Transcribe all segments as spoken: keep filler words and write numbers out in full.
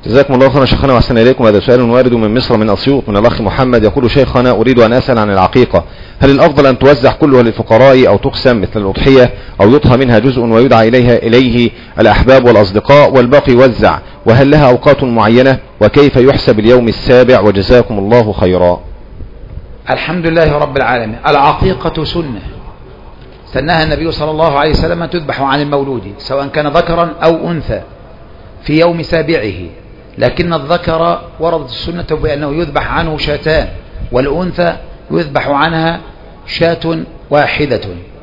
جزاكم الله خيرا شيخنا واحسن اليكم. هذا سؤال وارد من مصر من اسيوط من الاخ محمد يقول: شيخنا اريد ان اسال عن العقيقه، هل الافضل ان توزع كلها للفقراء او تقسم مثل الاضحيه او يطهى منها جزء ويدعى اليها اليه الاحباب والاصدقاء والباقي يوزع، وهل لها اوقات معينه، وكيف يحسب اليوم السابع؟ وجزاكم الله خيرا. الحمد لله رب العالمين. العقيقه سنه سنها النبي صلى الله عليه وسلم تذبح عن المولود سواء كان ذكرا او انثى في يوم سابعه، لكن الذكر وردت السنة بأنه يذبح عنه شاتان، والأنثى يذبح عنها شاة واحدة.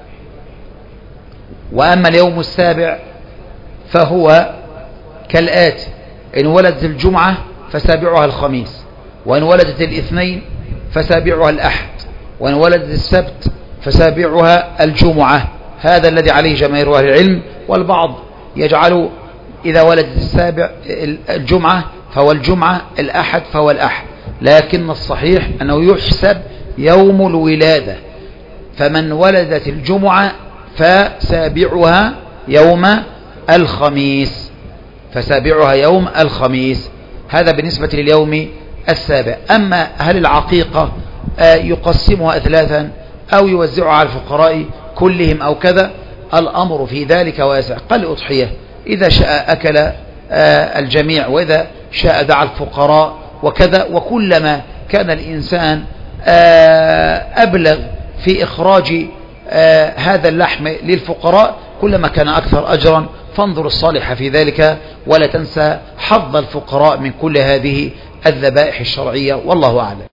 وأما اليوم السابع فهو كالآتي: إن ولدت الجمعة فسابعها الخميس، وإن ولدت الاثنين فسابعها الأحد، وإن ولدت السبت فسابعها الجمعة. هذا الذي عليه جماهير أهل العلم، والبعض يجعل إذا ولدت السابع الجمعة فهو الجمعة، الأحد فهو الأحد، لكن الصحيح أنه يحسب يوم الولادة، فمن ولدت الجمعة فسابعها يوم الخميس فسابعها يوم الخميس. هذا بالنسبة لليوم السابع. أما هل العقيقة يقسمها ثلاثا أو يوزعها على الفقراء كلهم أو كذا، الأمر في ذلك واسع. قال الأضحية إذا شاء أكل الجميع، وإذا شاء دعا الفقراء وكذا، وكلما كان الإنسان أبلغ في إخراج هذا اللحم للفقراء كلما كان أكثر أجرا. فانظر الصالح في ذلك، ولا تنسى حظ الفقراء من كل هذه الذبائح الشرعية، والله أعلم.